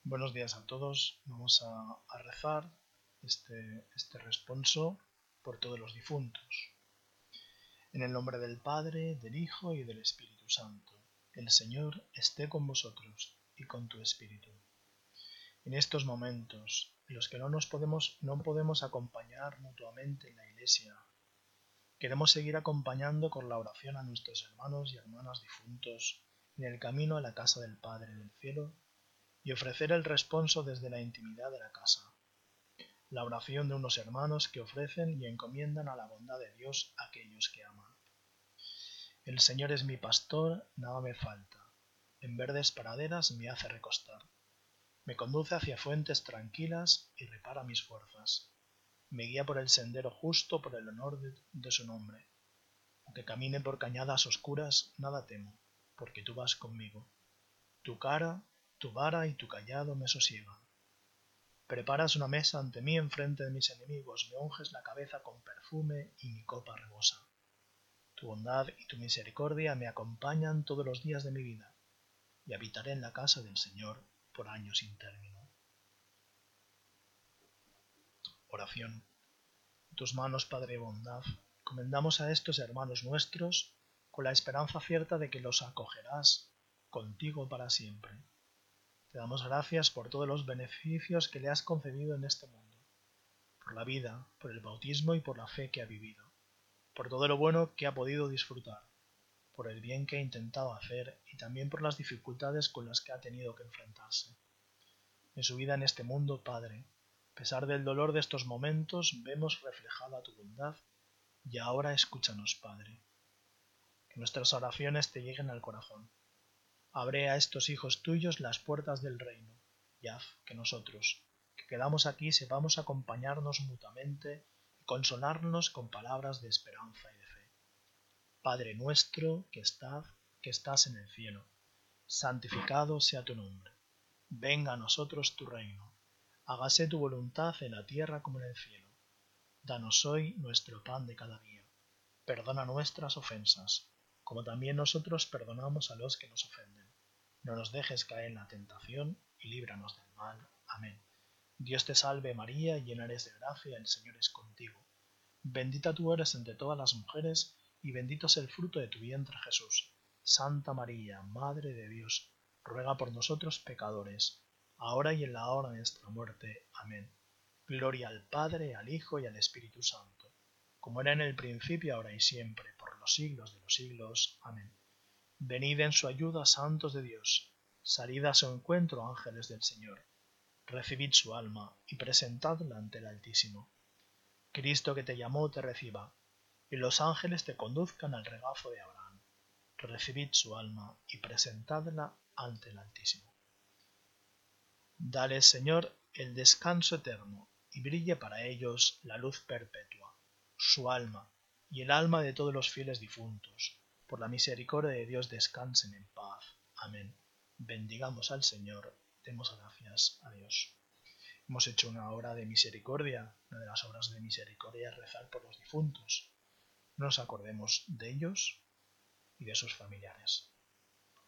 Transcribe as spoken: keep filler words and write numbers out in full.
Buenos días a todos. Vamos a, a rezar este, este responso por todos los difuntos. En el nombre del Padre, del Hijo y del Espíritu Santo. El Señor esté con vosotros y con tu espíritu. En estos momentos en los que no nos podemos, no podemos acompañar mutuamente en la Iglesia, queremos seguir acompañando con la oración a nuestros hermanos y hermanas difuntos en el camino a la casa del Padre del cielo y ofrecer el responso desde la intimidad de la casa. La oración de unos hermanos que ofrecen y encomiendan a la bondad de Dios a aquellos que aman. El Señor es mi pastor, nada me falta. En verdes praderas me hace recostar. Me conduce hacia fuentes tranquilas y repara mis fuerzas. Me guía por el sendero justo por el honor de, de su nombre. Aunque camine por cañadas oscuras, nada temo, porque tú vas conmigo. Tu cara, tu vara y tu cayado me sosiegan. Preparas una mesa ante mí en frente de mis enemigos, me unges la cabeza con perfume y mi copa rebosa. Tu bondad y tu misericordia me acompañan todos los días de mi vida, y habitaré en la casa del Señor por años sin término. Oración. En tus manos, Padre de bondad, encomendamos a estos hermanos nuestros con la esperanza cierta de que los acogerás contigo para siempre. Te damos gracias por todos los beneficios que le has concedido en este mundo, por la vida, por el bautismo y por la fe que ha vivido, por todo lo bueno que ha podido disfrutar, por el bien que ha intentado hacer y también por las dificultades con las que ha tenido que enfrentarse. En su vida en este mundo, Padre, a pesar del dolor de estos momentos, vemos reflejada tu bondad y ahora escúchanos, Padre. Que nuestras oraciones te lleguen al corazón. Abre a estos hijos tuyos las puertas del reino y haz que nosotros, que quedamos aquí, sepamos acompañarnos mutuamente y consolarnos con palabras de esperanza y de fe. Padre nuestro que estás, que estás en el cielo, santificado sea tu nombre. Venga a nosotros tu reino. Hágase tu voluntad en la tierra como en el cielo. Danos hoy nuestro pan de cada día. Perdona nuestras ofensas, como también nosotros perdonamos a los que nos ofenden. No nos dejes caer en la tentación y líbranos del mal. Amén. Dios te salve María, llena eres de gracia, el Señor es contigo. Bendita tú eres entre todas las mujeres, y bendito es el fruto de tu vientre Jesús. Santa María, Madre de Dios, ruega por nosotros pecadores, ahora y en la hora de nuestra muerte. Amén. Gloria al Padre, al Hijo y al Espíritu Santo, como era en el principio, ahora y siempre, por los siglos de los siglos. Amén. Venid en su ayuda, santos de Dios, salid a su encuentro, ángeles del Señor. Recibid su alma y presentadla ante el Altísimo. Cristo que te llamó te reciba, y los ángeles te conduzcan al regazo de Abraham. Recibid su alma y presentadla ante el Altísimo. Dale, Señor, el descanso eterno, y brille para ellos la luz perpetua, su alma y el alma de todos los fieles difuntos. Por la misericordia de Dios descansen en paz. Amén. Bendigamos al Señor, demos gracias a Dios. Hemos hecho una obra de misericordia. Una de las obras de misericordia es rezar por los difuntos. No nos acordemos de ellos y de sus familiares.